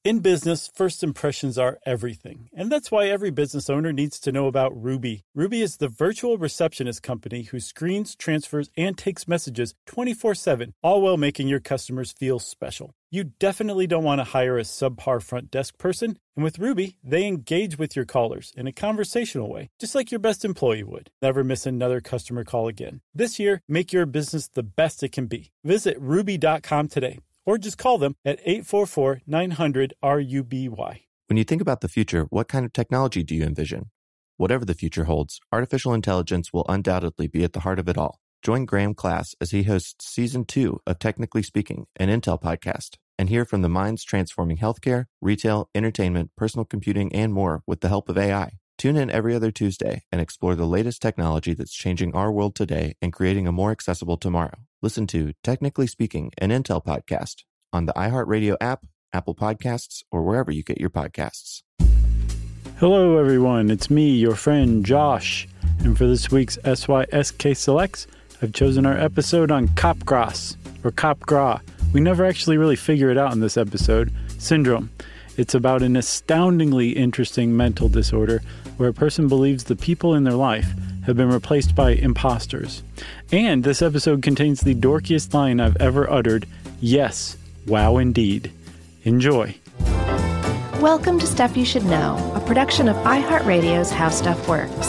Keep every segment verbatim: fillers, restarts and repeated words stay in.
In business, first impressions are everything. And that's why every business owner needs to know about Ruby. Ruby is the virtual receptionist company who screens, transfers, and takes messages twenty-four seven, all while making your customers feel special. You definitely don't want to hire a subpar front desk person. And with Ruby, they engage with your callers in a conversational way, just like your best employee would. Never miss another customer call again. This year, make your business the best it can be. Visit ruby dot com today. Or just call them at eight four four, nine hundred, R U B Y. When you think about the future, what kind of technology do you envision? Whatever the future holds, artificial intelligence will undoubtedly be at the heart of it all. Join Graham Class as he hosts Season two of Technically Speaking, an Intel podcast, and hear from the minds transforming healthcare, retail, entertainment, personal computing, and more with the help of A I. Tune in every other Tuesday and explore the latest technology that's changing our world today and creating a more accessible tomorrow. Listen to Technically Speaking, an Intel podcast on the iHeartRadio app, Apple Podcasts, or wherever you get your podcasts. Hello, everyone. It's me, your friend Josh. And for this week's S Y S K Selects, I've chosen our episode on Capgras, or Capgras. We never actually really figure it out in this episode. Syndrome. It's about an astoundingly interesting mental disorder where a person believes the people in their life have been replaced by imposters. And this episode contains the dorkiest line I've ever uttered. Yes, wow indeed. Enjoy. Welcome to Stuff You Should Know, a production of iHeartRadio's How Stuff Works.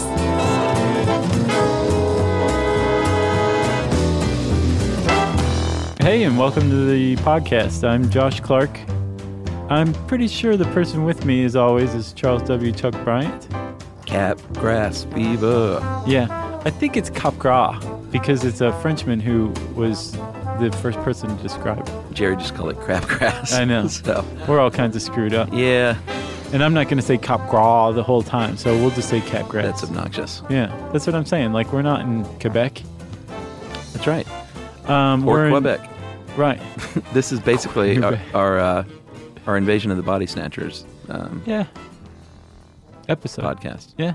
Hey, and welcome to the podcast. I'm Josh Clark. I'm pretty sure the person with me, as always, is Charles W. Chuck Bryant. Capgras fever. Yeah, I think it's Capgras because it's a Frenchman who was the first person to describe it. Jerry just called it crabgrass. I know. So. We're all kinds of screwed up. Yeah. And I'm not going to say Capgras the whole time, so we'll just say Capgras. That's obnoxious. Yeah, that's what I'm saying. Like, we're not in Quebec. That's right. Um, or we're Quebec. In, right. This is basically our our, uh, our Invasion of the Body Snatchers. Um, yeah. Episode. Podcast. Yeah.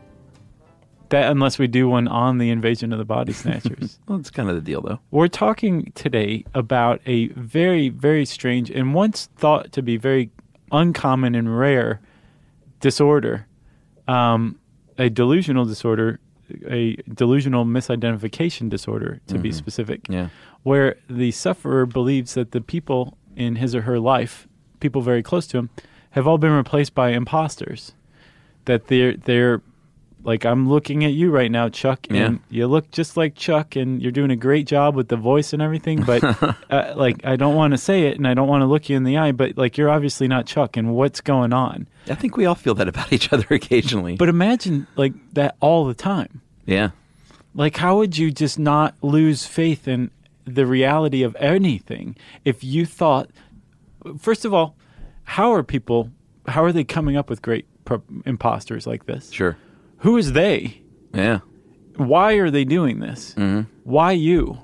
That unless we do one on the Invasion of the Body Snatchers. Well, it's kind of the deal, though. We're talking today about a very, very strange and once thought to be very uncommon and rare disorder, um, a delusional disorder, a delusional misidentification disorder, to mm-hmm. be specific, yeah. where the sufferer believes that the people in his or her life, people very close to him, have all been replaced by imposters. That they're, they're like, I'm looking at you right now, Chuck, and yeah. you look just like Chuck, and you're doing a great job with the voice and everything, but, uh, like, I don't want to say it, and I don't want to look you in the eye, but, like, you're obviously not Chuck, and what's going on? I think we all feel that about each other occasionally. But imagine, like, that all the time. Yeah. Like, how would you just not lose faith in the reality of anything if you thought, first of all, how are people, how are they coming up with great pro- imposters like this? Sure. Who is they? Yeah. Why are they doing this? Mm-hmm. Why you?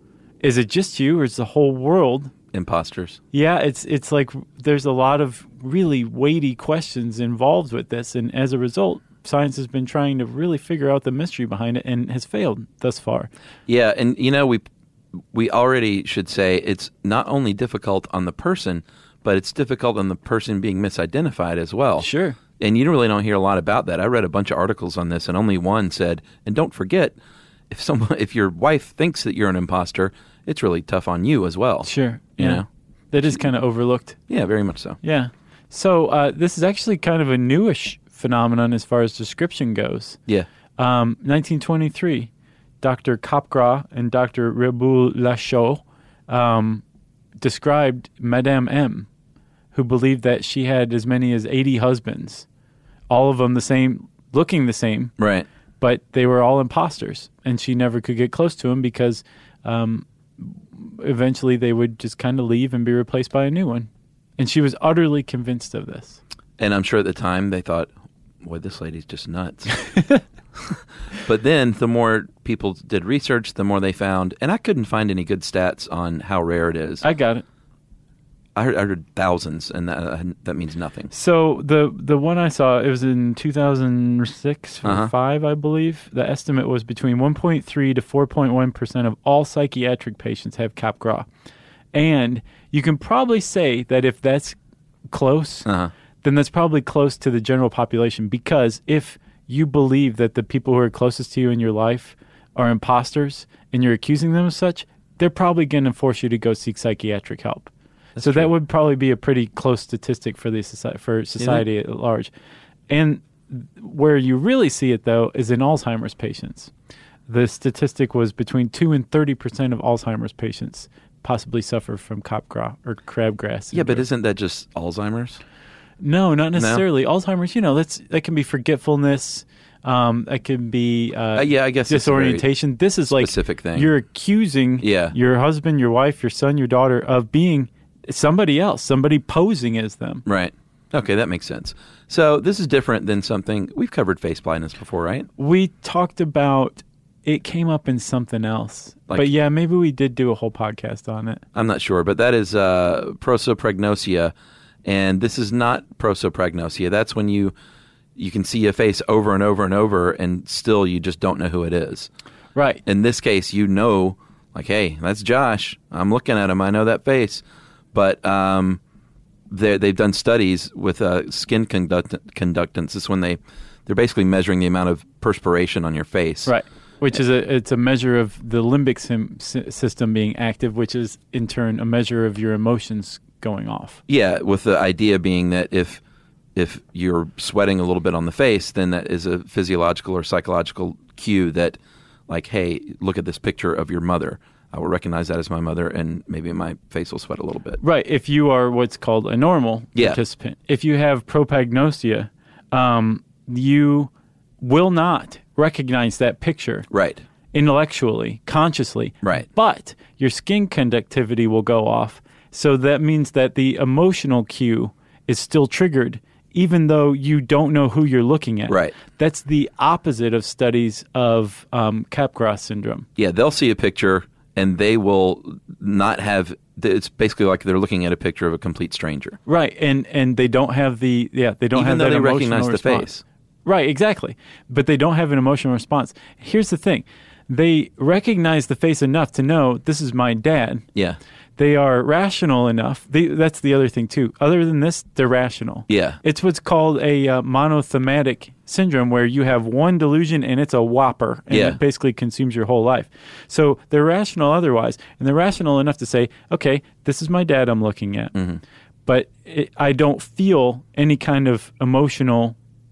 Is it just you or is the whole world? Imposters. Yeah, it's it's like there's a lot of really weighty questions involved with this. And as a result, science has been trying to really figure out the mystery behind it and has failed thus far. Yeah, and you know, we we already should say it's not only difficult on the person, but it's difficult on the person being misidentified as well. Sure. And you really don't hear a lot about that. I read a bunch of articles on this, and only one said, and don't forget, if someone, if your wife thinks that you're an imposter, it's really tough on you as well. Sure. You yeah. know? That is kind of overlooked. Yeah, very much so. Yeah. So uh, this is actually kind of a newish phenomenon as far as description goes. Yeah. Um, nineteen twenty-three, Doctor Capgras and Doctor Reboul-Lachaux um, described Madame M, who believed that she had as many as eighty husbands, all of them the same, looking the same. Right. But they were all imposters, and she never could get close to them because um, eventually they would just kind of leave and be replaced by a new one. And she was utterly convinced of this. And I'm sure at the time they thought, boy, this lady's just nuts. But then the more people did research, the more they found, and I couldn't find any good stats on how rare it is. I got it. I heard, I heard thousands, and that, that means nothing. So the the one I saw, it was in two thousand six or uh-huh. five, I believe. The estimate was between one point three to four point one percent of all psychiatric patients have Capgras. And you can probably say that if that's close, Uh-huh. then that's probably close to the general population, because if you believe that the people who are closest to you in your life are imposters and you're accusing them of such, they're probably going to force you to go seek psychiatric help. That's so true. that would probably be a pretty close statistic for the society, for society at large. And where you really see it, though, is in Alzheimer's patients. The statistic was between two and thirty percent of Alzheimer's patients possibly suffer from Capgras or crabgrass. Yeah, but syndrome. isn't that just Alzheimer's? No, not necessarily. Alzheimer's, you know, that's that can be forgetfulness. Um, that can be uh, Uh, yeah, I guess it's a very disorientation. This is like specific thing. You're accusing Yeah. your husband, your wife, your son, your daughter of being somebody else, somebody posing as them. Right. Okay, that makes sense. So this is different than something we've covered face blindness before, right? We talked about it came up in something else, Like- but yeah, maybe we did do a whole podcast on it. I'm not sure, but that is uh, prosopagnosia, and this is not prosopagnosia. That's when you you can see a face over and over and over, and still you just don't know who it is. Right. In this case, you know, like, hey, that's Josh. I'm looking at him. I know that face. But um, they- they've done studies with uh, skin conduct- conductance. This is when they they're basically measuring the amount of perspiration on your face. Right. Which is a it's a measure of the limbic sim, sy- system being active, which is in turn a measure of your emotions going off. Yeah, with the idea being that if if you're sweating a little bit on the face, then that is a physiological or psychological cue that, like, hey, look at this picture of your mother. I will recognize that as my mother, and maybe my face will sweat a little bit. Right. If you are what's called a normal Yeah. participant. If you have propagnosia, um, you will not recognize that picture Right. intellectually, consciously. Right. But your skin conductivity will go off. So that means that the emotional cue is still triggered, even though you don't know who you're looking at. Right. That's the opposite of studies of um, Capgras syndrome. Yeah, they'll see a picture, and they will not have. It's basically like they're looking at a picture of a complete stranger. Right. And and they don't have the yeah they don't Even have though that they emotional recognize the response. face. Right. Exactly. But they don't have an emotional response. Here's the thing: they recognize the face enough to know this is my dad. Yeah. They are rational enough. They, that's the other thing, too. Other than this, they're rational. Yeah. It's what's called a uh, monothematic syndrome, where you have one delusion and it's a whopper, and Yeah. it basically consumes your whole life. So they're rational otherwise, and they're rational enough to say, okay, this is my dad I'm looking at. Mm-hmm. But it, I don't feel any kind of emotional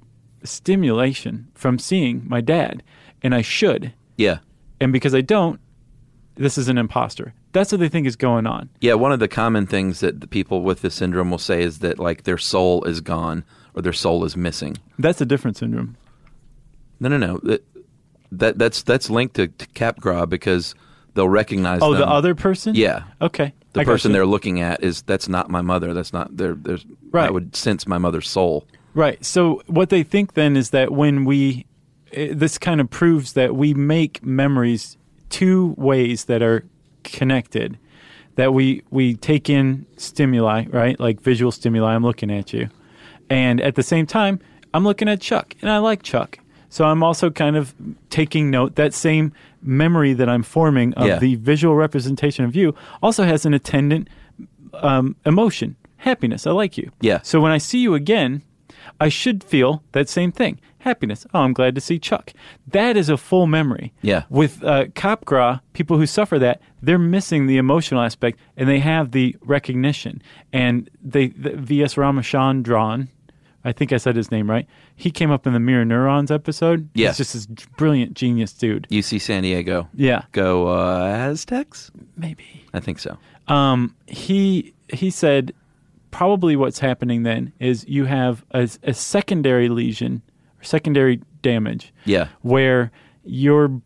stimulation from seeing my dad, and I should. Yeah. And because I don't, this is an imposter. That's what they think is going on. Yeah, one of the common things that the people with this syndrome will say is that, like, their soul is gone or their soul is missing. That's a different syndrome. No, no, no. That, that that's that's linked to, to Capgras because they'll recognize. Oh, them. the other person? Yeah. Okay. The I got person you. they're looking at is that's not my mother. That's not their. There's. Right. I would sense my mother's soul. Right. So what they think then is that when we, eh, this kind of proves that we make memories two ways that are connected, that we, we take in stimuli, right? Like visual stimuli, I'm looking at you. And at the same time, I'm looking at Chuck, and I like Chuck. So I'm also kind of taking note, that same memory that I'm forming of Yeah. the visual representation of you also has an attendant um, emotion, happiness. I like you. Yeah. So when I see you again, I should feel that same thing. Happiness. Oh, I'm glad to see Chuck. That is a full memory. Yeah. With uh, Capgras, people who suffer that, they're missing the emotional aspect, and they have the recognition. And they, the V S Ramachandran, I think I said his name right, he came up in the Mirror Neurons episode. Yeah. He's just this brilliant genius dude. U C San Diego. Yeah. Go uh, Aztecs? Maybe. I think so. Um, he he said probably what's happening then is you have a, a secondary lesion or secondary damage. Yeah. Where your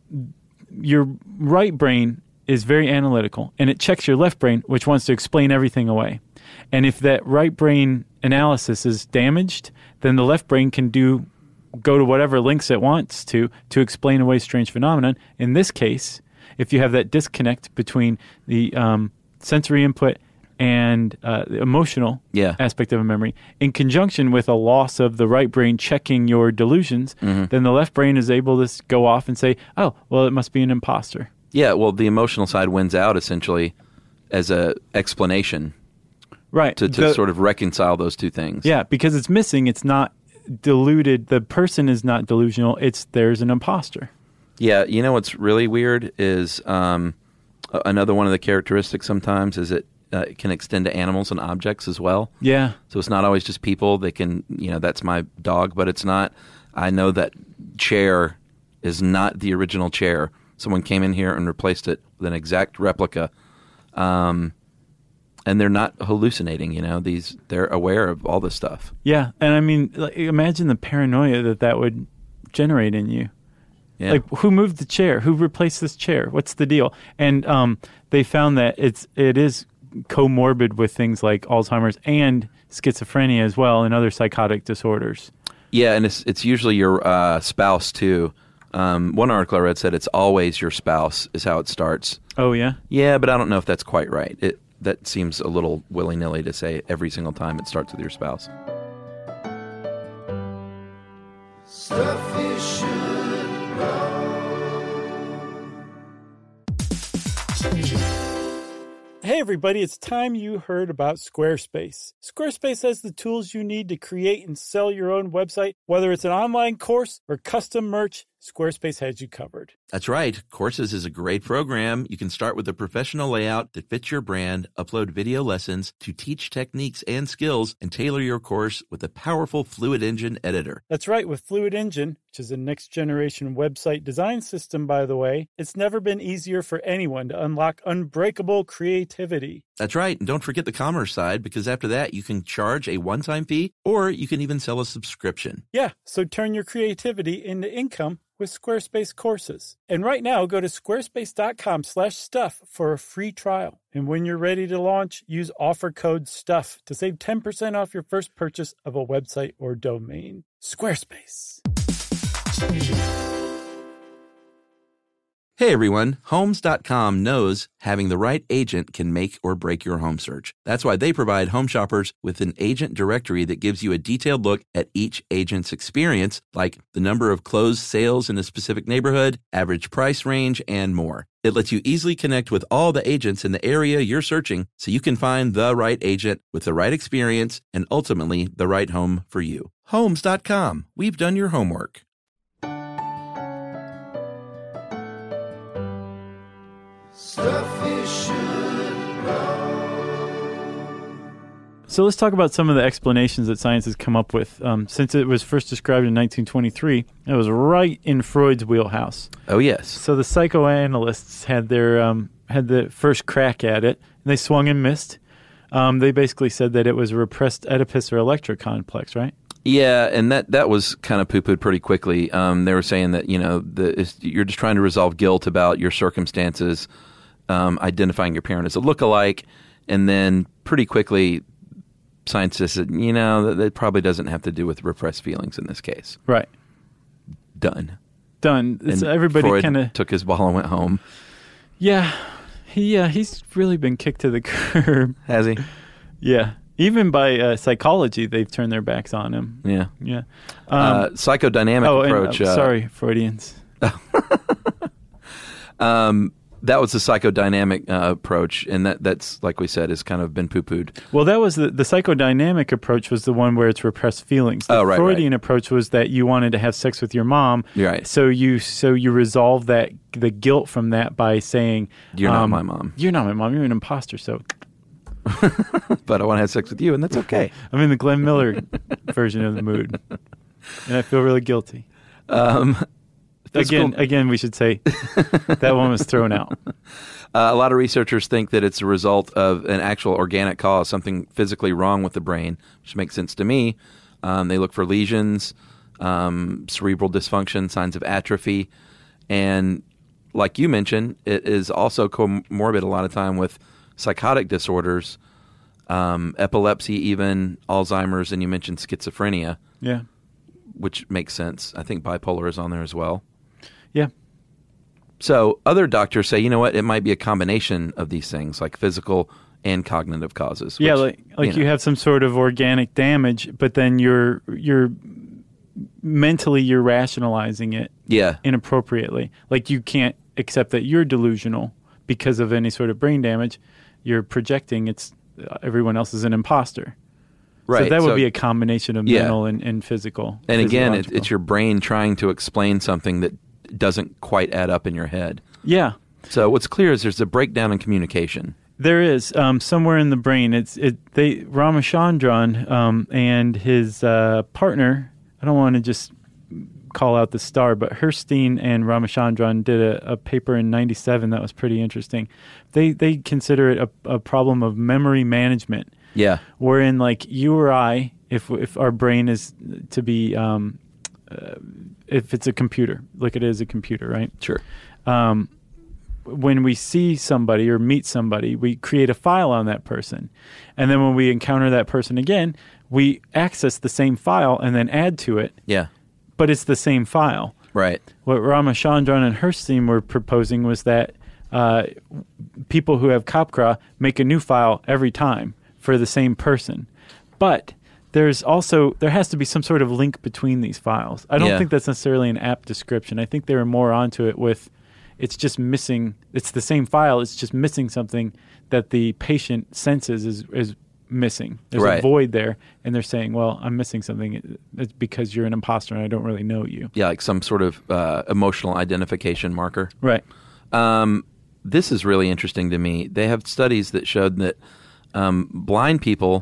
your right brain is very analytical, and it checks your left brain, which wants to explain everything away. And if that right brain analysis is damaged, then the left brain can do go to whatever links it wants to to explain away strange phenomenon. In this case, if you have that disconnect between the um, sensory input and uh, the emotional Yeah. aspect of a memory, in conjunction with a loss of the right brain checking your delusions, Mm-hmm. then the left brain is able to s- go off and say, oh, well, it must be an imposter. Yeah. Well, the emotional side wins out essentially as a explanation. Right. To, to The- sort of reconcile those two things. Yeah, because it's missing. It's not deluded. The person is not delusional. It's there's an imposter. Yeah, you know what's really weird is um, a- another one of the characteristics sometimes is it, uh, it can extend to animals and objects as well. Yeah. So it's not always just people. They can, you know, that's my dog, but it's not. I know that chair is not the original chair. Someone came in here and replaced it with an exact replica. Um, and they're not hallucinating, you know. These they're aware of all this stuff. Yeah, and I mean, like, imagine the paranoia that that would generate in you. Yeah. Like, who moved the chair? Who replaced this chair? What's the deal? And um, they found that it's it is comorbid with things like Alzheimer's and schizophrenia as well, and other psychotic disorders. Yeah, and it's it's usually your uh, spouse too. Um, one article I read said it's always your spouse is how it starts. Oh yeah, Yeah, but I don't know if that's quite right. It that seems a little willy-nilly to say every single time it starts with your spouse. Stuff you should Hey everybody, it's time you heard about Squarespace. Squarespace has the tools you need to create and sell your own website. Whether it's an online course or custom merch, Squarespace has you covered. That's right. Courses is a great program. You can start with a professional layout that fits your brand, upload video lessons to teach techniques and skills, and tailor your course with a powerful Fluid Engine editor. That's right, with Fluid Engine, which is a next-generation website design system, by the way, it's never been easier for anyone to unlock unbreakable creativity. That's right. And don't forget the commerce side, because after that, you can charge a one-time fee, or you can even sell a subscription. Yeah, so turn your creativity into income with Squarespace courses. And right now, go to squarespace.com slash stuff for a free trial. And when you're ready to launch, use offer code STUFF to save ten percent off your first purchase of a website or domain. Squarespace. Hey everyone, Homes dot com knows having the right agent can make or break your home search. That's why they provide home shoppers with an agent directory that gives you a detailed look at each agent's experience, like the number of closed sales in a specific neighborhood, average price range, and more. It lets you easily connect with all the agents in the area you're searching so you can find the right agent with the right experience and ultimately the right home for you. Homes dot com. We've done your homework. Stuff you should So let's talk about some of the explanations that science has come up with. Um, since it was first described in nineteen twenty-three, it was right in Freud's wheelhouse. Oh, yes. So the psychoanalysts had their um, had the first crack at it, and they swung and missed. Um, they basically said that it was a repressed Oedipus or Electra complex, right? Yeah, and that, that was kind of poo-pooed pretty quickly. Um, they were saying that, you know, the, it's, you're just trying to resolve guilt about your circumstances, um, identifying your parent as a lookalike, and then pretty quickly scientists said, you know, that, that probably doesn't have to do with repressed feelings in this case. Right. Done. Done. It's, And everybody Freud kind of took his ball and went home. Yeah, he uh, he's really been kicked to the curb. Has he? Yeah, even by uh, psychology, they've turned their backs on him. Yeah. Yeah. Um, uh, psychodynamic oh, approach. And, uh, uh, sorry, Freudians. um, that was the psychodynamic uh, approach, and that, that's, like we said, has kind of been poo-pooed. Well, that was the, the psychodynamic approach was the one where it's repressed feelings. The Oh, right, Freudian right. approach was that you wanted to have sex with your mom. Right. So you so you resolve that the guilt from that by saying, You're not um, my mom. You're not my mom. You're an imposter. So But I want to have sex with you, and that's okay. I'm in the Glenn Miller version of the mood, and I feel really guilty. Um, Again, again, we should say that one was thrown out. Uh, a lot of researchers think that it's a result of an actual organic cause, something physically wrong with the brain, which makes sense to me. Um, they look for lesions, um, cerebral dysfunction, signs of atrophy, and like you mentioned, it is also comorbid a lot of time with psychotic disorders, um, epilepsy, even Alzheimer's, and you mentioned schizophrenia, Yeah. which makes sense. I think bipolar is on there as well. Yeah. So other doctors say, you know what, it might be a combination of these things, like physical and cognitive causes. Yeah, which, like like you, know. have some sort of organic damage, but then you're you're mentally you're rationalizing it Yeah, inappropriately. Like you can't accept that you're delusional because of any sort of brain damage. You're projecting it's everyone else is an imposter. Right. So that would So- be a combination of Yeah. mental and, and physical. And again, it, physiological. it's your brain trying to explain something that doesn't quite add up in your head. Yeah. So what's clear is there's a breakdown in communication. There is um, somewhere in the brain. It's it. They Ramachandran um, and his uh, partner. I don't want to just call out the star, but Herstein and Ramachandran did a, a paper in ninety-seven that was pretty interesting. They they consider it a, a problem of memory management, Yeah. wherein like you or I, if if our brain is to be, um, uh, if it's a computer, look at it as a computer, right? Sure. Um, when we see somebody or meet somebody, we create a file on that person. And then when we encounter that person again, we access the same file and then add to it, Yeah. but it's the same file. Right. What Ramachandran and Herstein were proposing was that uh, people who have Capgras make a new file every time for the same person. But there's also, there has to be some sort of link between these files. I don't Yeah. think that's necessarily an apt description. I think they were more onto it with, it's just missing, it's the same file, it's just missing something that the patient senses is, is missing. There's Right. a void there, and they're saying, well, I'm missing something. It's because you're an imposter and I don't really know you. Yeah, like some sort of uh, emotional identification marker. Right. Um, this is really interesting to me. They have studies that showed that um, blind people,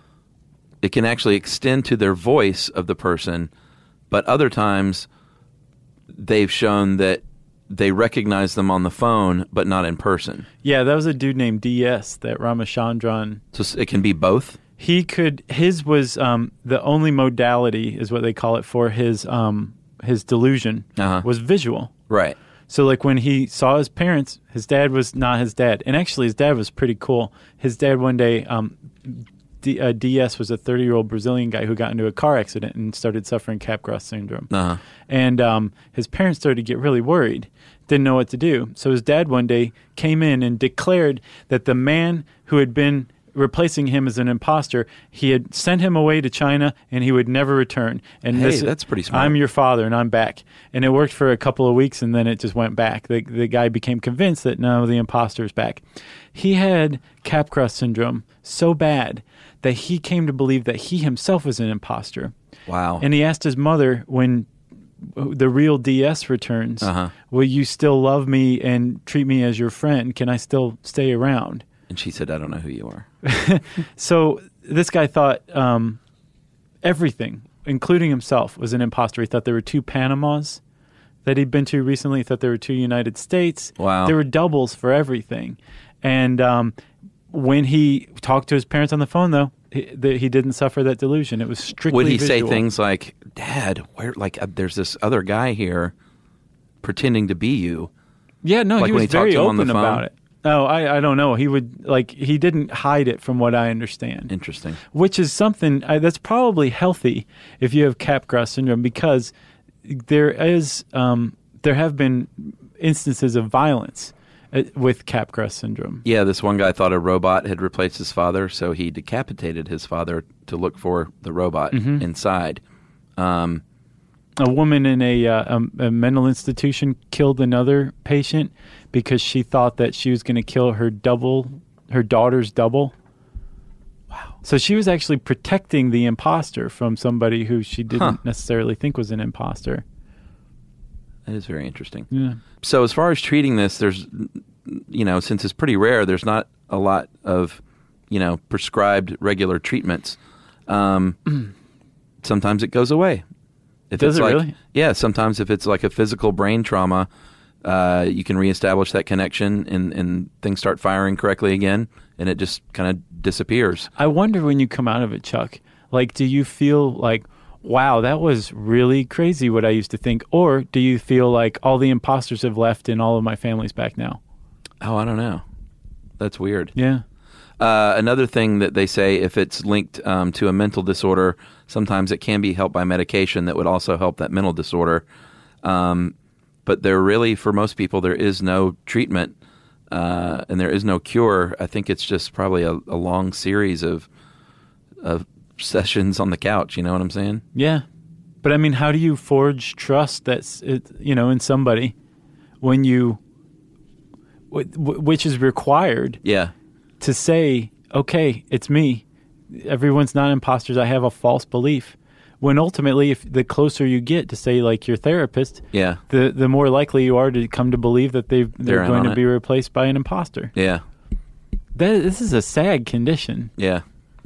it can actually extend to their voice of the person, but other times they've shown that they recognize them on the phone, but not in person. Yeah, that was a dude named D S that Ramachandran. So s- it can be both? He could. His was um, the only modality, is what they call it, for his um, his delusion Uh-huh. was visual. Right. So, like when he saw his parents, his dad was not his dad, and actually, his dad was pretty cool. His dad one day, um, D, uh, D S was a thirty-year-old Brazilian guy who got into a car accident and started suffering Capgras syndrome. Uh-huh. And um, his parents started to get really worried, didn't know what to do. So his dad one day came in and declared that the man who had been replacing him as an imposter, he had sent him away to China and he would never return. And Hey, this, that's pretty smart. I'm your father and I'm back. And it worked for a couple of weeks and then it just went back. The, the guy became convinced that no, the imposter is back. He had Capgras syndrome so bad that he came to believe that he himself was an imposter. Wow. And he asked his mother when the real D S returns, Uh-huh. will you still love me and treat me as your friend? Can I still stay around? And she said, I don't know who you are. So this guy thought um, everything, including himself, was an imposter. He thought there were two Panamas that he'd been to recently. He thought there were two United States. Wow. There were doubles for everything. And um, when he talked to his parents on the phone, though, he, the, he didn't suffer that delusion. It was strictly Would he visual. say things like, Dad, where, like, uh, there's this other guy here pretending to be you? Yeah, no, Like he when was he talked very to him on the open phone? about it. No, I, I don't know. He would, like, he didn't hide it from what I understand. Interesting. Which is something I, that's probably healthy if you have Capgras syndrome, because there is um, there have been instances of violence uh, with Capgras syndrome. Yeah, this one guy thought a robot had replaced his father, so he decapitated his father to look for the robot Mm-hmm. inside. Um, A woman in a, uh, a, a mental institution killed another patient because she thought that she was going to kill her double, her daughter's double. Wow! So she was actually protecting the imposter from somebody who she didn't Huh. necessarily think was an imposter. that is very interesting. Yeah. So as far as treating this, there's, you know, since it's pretty rare, there's not a lot of, you know, prescribed regular treatments. Um, sometimes it goes away. If Does it's it like, really? Yeah, sometimes if it's like a physical brain trauma, uh, you can reestablish that connection and, and things start firing correctly again, and it just kind of disappears. I wonder when you come out of it, Chuck, like, do you feel like, wow, that was really crazy what I used to think? Or do you feel like all the imposters have left and all of my family's back now? Oh, I don't know. That's weird. Yeah. Uh, another thing that they say, if it's linked um, to a mental disorder, sometimes it can be helped by medication that would also help that mental disorder. Um, but there really, for most people, there is no treatment uh, and there is no cure. I think it's just probably a, a long series of of sessions on the couch. You know what I'm saying? Yeah. But I mean, how do you forge trust that's, it, you know, in somebody when you, wh- wh- which is required Yeah. to say, okay, it's me. Everyone's not imposters. I have a false belief. When ultimately, if the closer you get to, say, like your therapist, Yeah. the the more likely you are to come to believe that they've, they're, They're in going on to it. be replaced by an imposter. Yeah. That, this is a sad condition. Yeah.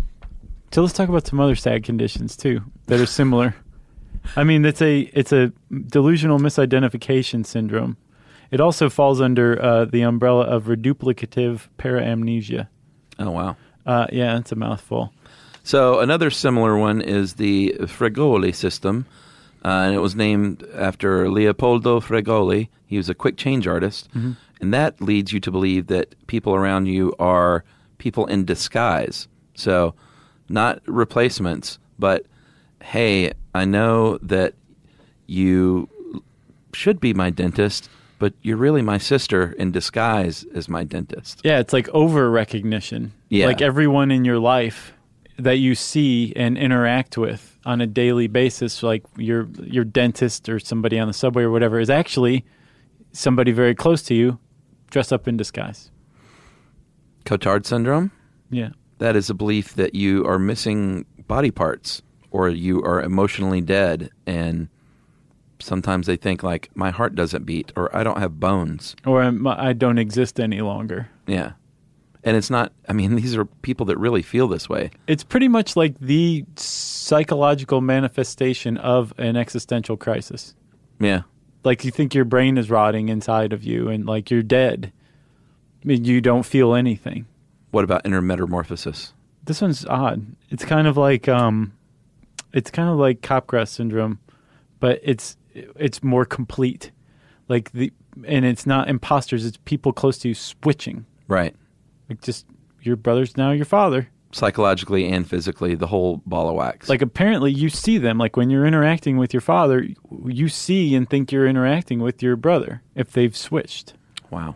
So let's talk about some other sad conditions too that are similar. I mean, it's a it's a delusional misidentification syndrome. It also falls under uh, the umbrella of reduplicative paramnesia. Oh, wow. Uh, yeah, it's a mouthful. So another similar one is the Fregoli system, uh, and it was named after Leopoldo Fregoli. He was a quick change artist, Mm-hmm. and that leads you to believe that people around you are people in disguise. So not replacements, but, hey, I know that you should be my dentist, but you're really my sister in disguise as my dentist. Yeah, it's like over recognition. Yeah. Like everyone in your life that you see and interact with on a daily basis, like your your dentist or somebody on the subway or whatever, is actually somebody very close to you dressed up in disguise. Cotard syndrome? Yeah. That is a belief that you are missing body parts or you are emotionally dead. And sometimes they think like, my heart doesn't beat or I don't have bones. Or I'm, I don't exist any longer. Yeah. And it's not, I mean, these are people that really feel this way. It's pretty much like the psychological manifestation of an existential crisis. Yeah. Like you think your brain is rotting inside of you and like you're dead. I mean, you don't feel anything. What about intermetamorphosis? This one's odd. It's kind of like um, it's kind of like Capgras syndrome, but it's it's more complete. Like the and it's not imposters. It's people close to you switching. Right. Like just your brother's now your father. Psychologically and physically, the whole ball of wax. Like apparently you see them. Like when you're interacting with your father, you see and think you're interacting with your brother if they've switched. Wow.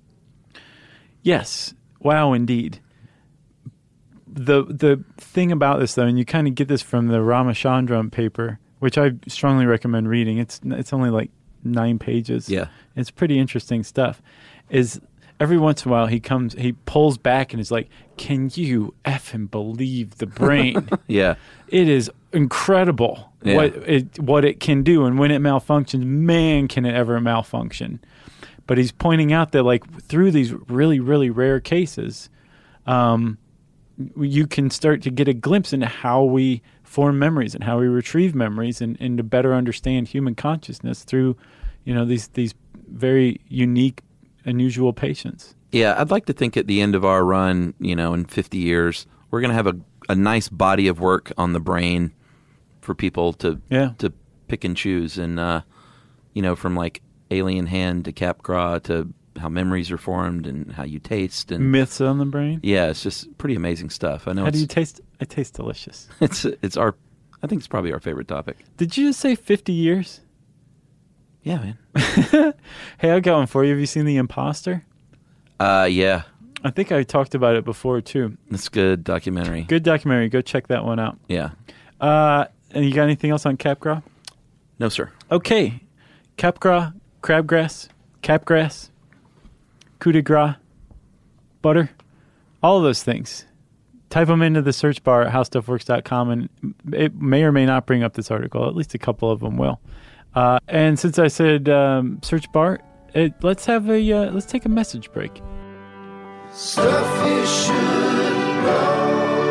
Yes. Wow, indeed. The the thing about this, though, and you kind of get this from the Ramachandran paper, which I strongly recommend reading. It's it's only like nine pages. Yeah. It's pretty interesting stuff. Is every once in a while he comes, he pulls back and is like, "Can you effing believe the brain? Yeah. It is incredible Yeah. what it what it can do, and when it malfunctions, man, can it ever malfunction." But he's pointing out that, like, through these really, really rare cases, um, you can start to get a glimpse into how we form memories and how we retrieve memories, and, and to better understand human consciousness through, you know, these these very unique, unusual patients. Yeah, I'd like to think at the end of our run, you know, in fifty years, we're going to have a, a nice body of work on the brain for people to Yeah. to pick and choose. And, uh, you know, from like Alien Hand to Capgras to how memories are formed and how you taste. And Myths on the brain. yeah, it's just pretty amazing stuff. I know How it's, do you taste? I taste delicious. it's, it's our, I think it's probably our favorite topic. Did you just say fifty years? Yeah, man. Hey, I got one for you. Have you seen The Imposter? Uh, yeah, I think I talked about it before, too. it's a good documentary. Good documentary. Go check that one out. Yeah. Uh, and you got anything else on Capgras? No, sir. Okay. Capgras, crabgrass, capgrass, coup de grace, butter, all of those things. Type them into the search bar at how stuff works dot com, and it may or may not bring up this article. At least a couple of them will. Uh, and since I said um, search bar, it, let's have a uh, let's take a message break. Stuff you should know.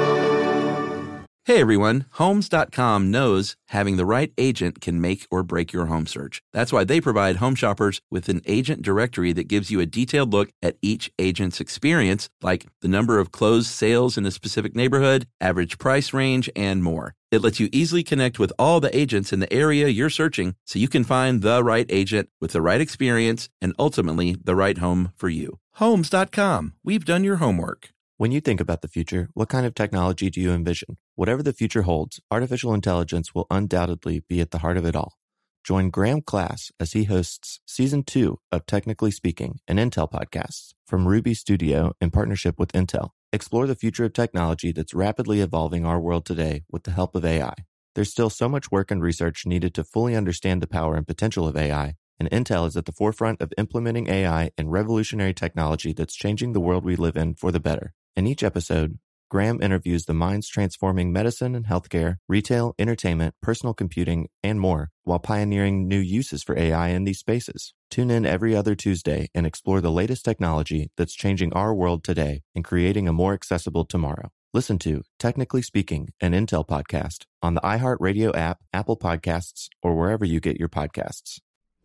Hey everyone, Homes dot com knows having the right agent can make or break your home search. That's why they provide home shoppers with an agent directory that gives you a detailed look at each agent's experience, like the number of closed sales in a specific neighborhood, average price range, and more. It lets you easily connect with all the agents in the area you're searching so you can find the right agent with the right experience and ultimately the right home for you. Homes dot com. We've done your homework. When you think about the future, what kind of technology do you envision? Whatever the future holds, artificial intelligence will undoubtedly be at the heart of it all. Join Graham Class as he hosts Season two of Technically Speaking, an Intel podcast from Ruby Studio in partnership with Intel. Explore the future of technology that's rapidly evolving our world today with the help of A I. There's still so much work and research needed to fully understand the power and potential of A I, and Intel is at the forefront of implementing A I and revolutionary technology that's changing the world we live in for the better. In each episode, Graham interviews the minds transforming medicine and healthcare, retail, entertainment, personal computing, and more, while pioneering new uses for A I in these spaces. Tune in every other Tuesday and explore the latest technology that's changing our world today and creating a more accessible tomorrow. Listen to Technically Speaking, an Intel podcast on the iHeartRadio app, Apple Podcasts, or wherever you get your podcasts.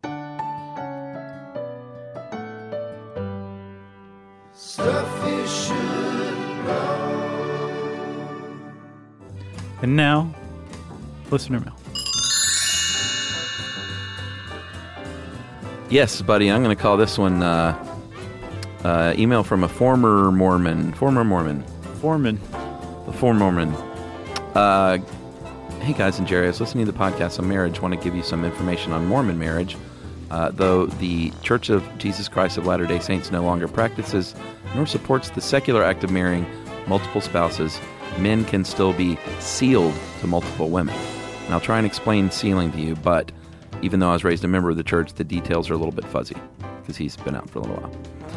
Stuff you should know. And now, listener mail. Yes, buddy, I'm going to call this one uh, uh, email from a former Mormon. Former Mormon. Foreman. The former Mormon. Uh, hey, guys and Jerry, I was listening to the podcast on marriage. Want to give you some information on Mormon marriage. Uh, though the Church of Jesus Christ of Latter-day Saints no longer practices nor supports the secular act of marrying multiple spouses, men can still be sealed to multiple women. And I'll try and explain sealing to you, but even though I was raised a member of the church, the details are a little bit fuzzy because he's been out for a little while.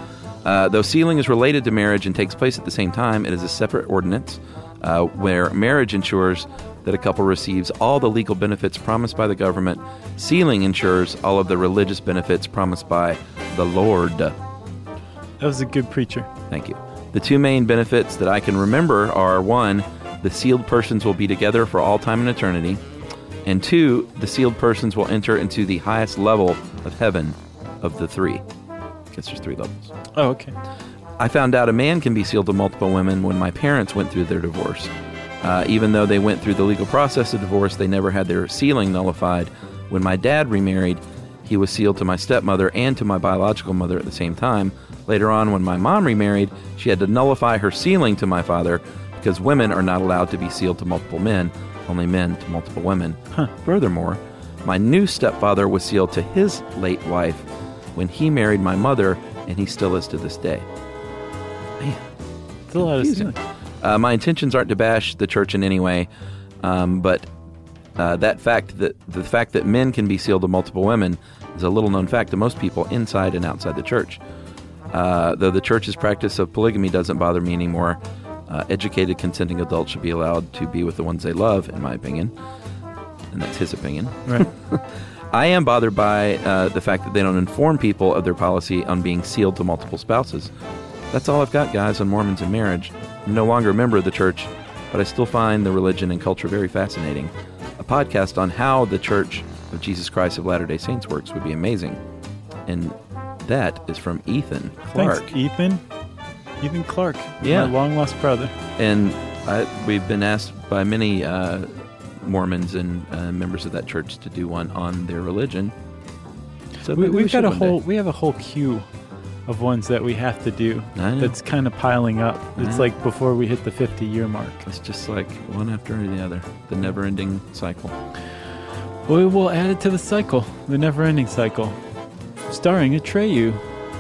Uh, though sealing is related to marriage and takes place at the same time, it is a separate ordinance uh, where marriage ensures that a couple receives all the legal benefits promised by the government. Sealing ensures all of the religious benefits promised by the Lord. That was a good preacher. Thank you. The two main benefits that I can remember are, one, the sealed persons will be together for all time and eternity, and two, the sealed persons will enter into the highest level of heaven of the three. I guess there's three levels. Oh, okay. I found out a man can be sealed to multiple women when my parents went through their divorce. Uh, even though they went through the legal process of divorce, they never had their sealing nullified. When my dad remarried, he was sealed to my stepmother and to my biological mother at the same time. Later on, when my mom remarried, she had to nullify her sealing to my father because women are not allowed to be sealed to multiple men, only men to multiple women. Huh. Furthermore, my new stepfather was sealed to his late wife when he married my mother, and he still is to this day. Man, it's a lot of sealing. Uh, my intentions aren't to bash the church in any way, um, but uh, that fact that the fact that men can be sealed to multiple women is a little-known fact to most people inside and outside the church. Uh, though the church's practice of polygamy doesn't bother me anymore, uh, educated, consenting adults should be allowed to be with the ones they love, in my opinion, and that's his opinion. Right. I am bothered by uh, the fact that they don't inform people of their policy on being sealed to multiple spouses. That's all I've got, guys, on Mormons and marriage. I'm no longer a member of the church, but I still find the religion and culture very fascinating. A podcast on how the Church of Jesus Christ of Latter-day Saints works would be amazing. And that is from Ethan Clark. Thanks, Ethan. Ethan Clark. Yeah. My long-lost brother. And I, we've been asked by many uh, Mormons and uh, members of that church to do one on their religion. So we, we've we got a one whole. day. We have a whole queue of ones that we have to do. I know. That's kind of piling up. I It's know. like before we hit the fifty-year mark. It's just like one after the other, the never-ending cycle. We will add it to the cycle, the never-ending cycle, starring Atreyu.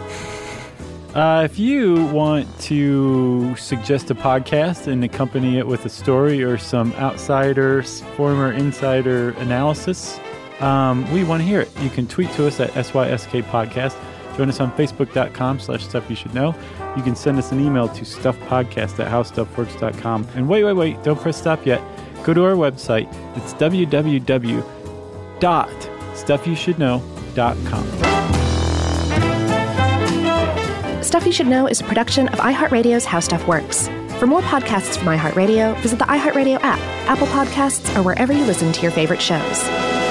Uh, if you want to suggest a podcast and accompany it with a story or some outsider, former insider analysis, um, we want to hear it. You can tweet to us at S Y S K Podcast. Join us on Facebook.com slash Stuff You Should Know. You can send us an email to stuffpodcast at howstuffworks dot com. And wait, wait, wait, don't press stop yet. Go to our website. It's w w w dot stuff you should know dot com. Stuff You Should Know is a production of iHeartRadio's How Stuff Works. For more podcasts from iHeartRadio, visit the iHeartRadio app, Apple Podcasts, or wherever you listen to your favorite shows.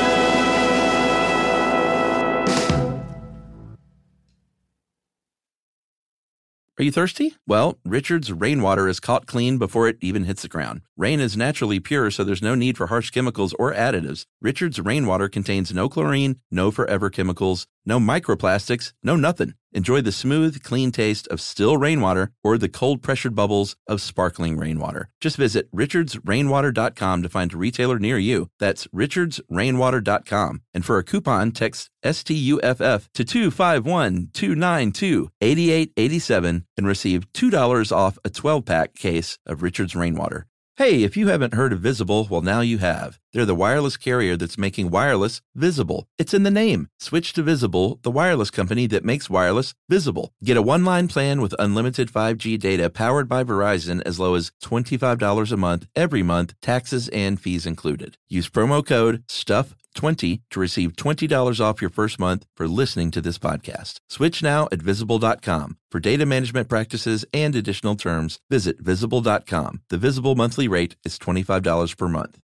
Are you thirsty? Well, Richard's rainwater is caught clean before it even hits the ground. Rain is naturally pure, so there's no need for harsh chemicals or additives. Richard's rainwater contains no chlorine, no forever chemicals, no microplastics, no nothing. Enjoy the smooth, clean taste of still rainwater or the cold-pressured bubbles of sparkling rainwater. Just visit richards rainwater dot com to find a retailer near you. That's richards rainwater dot com. And for a coupon, text S T U F F to two five one, two nine two, eight eight eight seven and receive two dollars off a twelve-pack case of Richard's Rainwater. Hey, if you haven't heard of Visible, well, now you have. They're the wireless carrier that's making wireless visible. It's in the name. Switch to Visible, the wireless company that makes wireless visible. Get a one-line plan with unlimited five G data powered by Verizon as low as twenty-five dollars a month, every month, taxes and fees included. Use promo code stuff twenty to receive twenty dollars off your first month for listening to this podcast. Switch now at visible dot com. For data management practices and additional terms, visit visible dot com. The Visible monthly rate is twenty-five dollars per month.